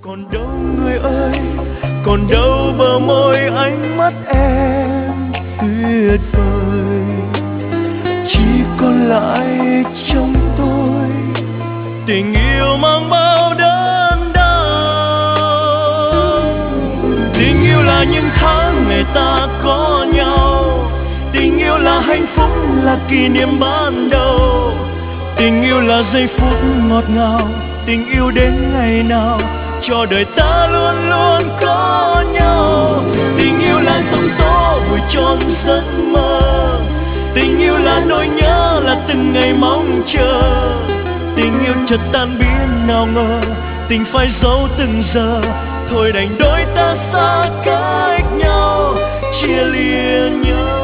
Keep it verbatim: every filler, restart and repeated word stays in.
Còn đâu người ơi, còn đâu bờ môi ánh mắt em tuyệt vời. Chỉ còn lại trong tôi tình yêu mang bao đớn đau. Tình yêu là những tháng ngày ta có nhau, tình yêu là hạnh phúc, là kỷ niệm ban đầu. Tình yêu là giây phút ngọt ngào, tình yêu đến ngày nào cho đời ta luôn luôn có nhau. Tình yêu là giông tố vui tròn giấc mơ, tình yêu là nỗi nhớ, là từng ngày mong chờ. Tình yêu chợt tan biến nào ngờ, tình phai dấu từng giờ, thôi đành đôi ta xa cách nhau, chia lìa nhau.